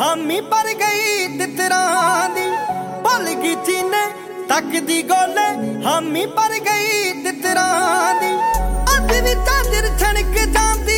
हामी पर गई तितरां दी भुल गई चीने तक दी गोले हामी पर गई तितरां दी अज भी चादर छणक जांदी